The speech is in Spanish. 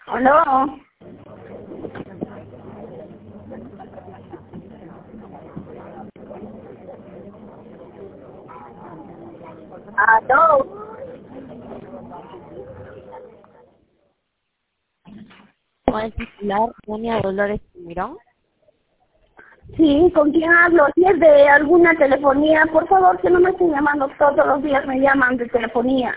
¿Aló? ¿Aló? Con el titular Doña Dolores Mirón. Sí, ¿con quién hablo? Si es de alguna telefonía, por favor, que no me estén llamando todos los días, me llaman de telefonía.